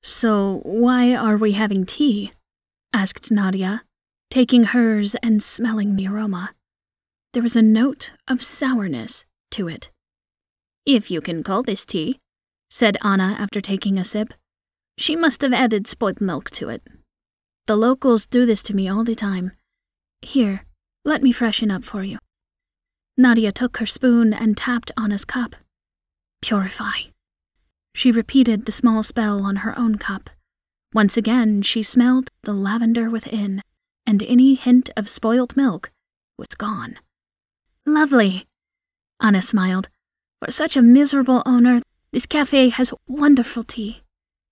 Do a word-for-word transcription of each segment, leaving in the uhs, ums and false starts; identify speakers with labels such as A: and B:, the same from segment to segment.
A: So why are we having tea? Asked Nadia, taking hers and smelling the aroma. There was a note of sourness to it. If you can call this tea, said Anna after taking a sip. She must have added spoiled milk to it. The locals do this to me all the time. Here, let me freshen up for you. Nadia took her spoon and tapped Anna's cup. Purify. She repeated the small spell on her own cup. Once again, she smelled the lavender within, and any hint of spoiled milk was gone. Lovely, Anna smiled. For such a miserable owner, this cafe has wonderful tea.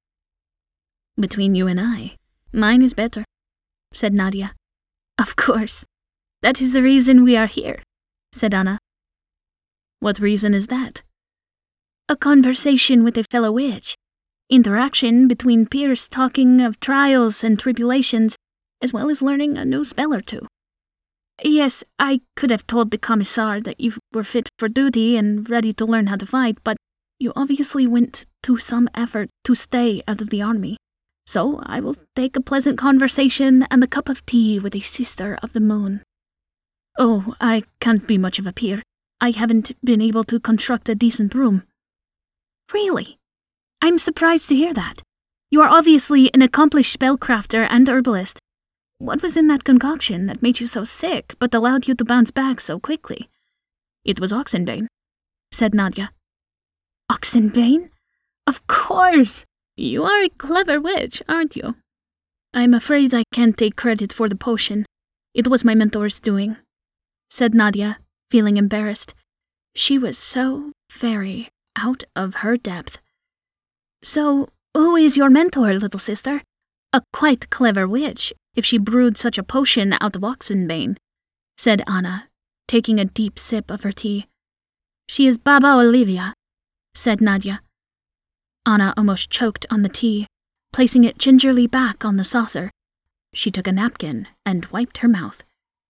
A: Between you and I, mine is better, said Nadia. Of course. That is the reason we are here, said Anna. What reason is that? A conversation with a fellow witch. Interaction between peers talking of trials and tribulations, as well as learning a new spell or two. Yes, I could have told the commissar that you were fit for duty and ready to learn how to fight, but you obviously went to some effort to stay out of the army. So I will take a pleasant conversation and a cup of tea with a sister of the moon. Oh, I can't be much of a peer. I haven't been able to construct a decent room. Really? I'm surprised to hear that. You are obviously an accomplished spellcrafter and herbalist. What was in that concoction that made you so sick, but allowed you to bounce back so quickly? It was Oxenbane, said Nadia. Oxenbane? Of course! You are a clever witch, aren't you? I'm afraid I can't take credit for the potion. It was my mentor's doing, said Nadia, feeling embarrassed. She was so very out of her depth. So, who is your mentor, little sister? A quite clever witch, if she brewed such a potion out of Oxenbane, said Anna, taking a deep sip of her tea. She is Baba Olivia, said Nadia. Anna almost choked on the tea, placing it gingerly back on the saucer. She took a napkin and wiped her mouth.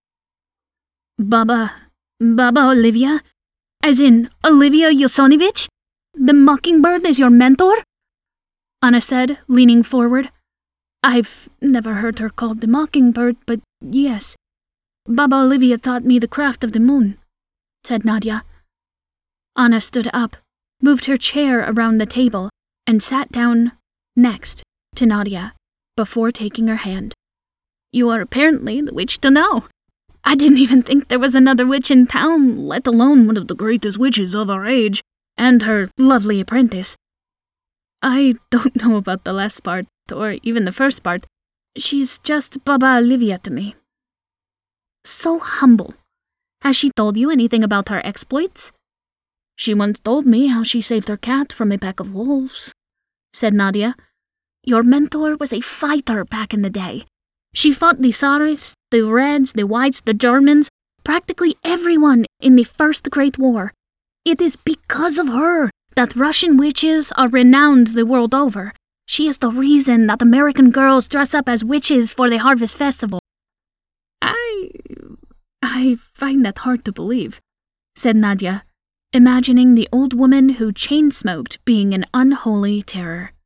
A: Baba... Baba Olivia? As in Olivia Yosonovich? The mockingbird is your mentor? Anna said, leaning forward. I've never heard her called the mockingbird, but yes. Baba Olivia taught me the craft of the moon, said Nadia. Anna stood up, moved her chair around the table, and sat down next to Nadia before taking her hand. You are apparently the witch to know. I didn't even think there was another witch in town, let alone one of the greatest witches of our age, and her lovely apprentice. I don't know about the last part, or even the first part. She's just Baba Olivia to me. So humble. Has she told you anything about her exploits? She once told me how she saved her cat from a pack of wolves, said Nadia. Your mentor was a fighter back in the day. She fought the Tsarists, the Reds, the Whites, the Germans, practically everyone in the First Great War. It is because of her that Russian witches are renowned the world over. She is the reason that American girls dress up as witches for the Harvest Festival. I... I find that hard to believe, said Nadia, imagining the old woman who chain-smoked being an unholy terror.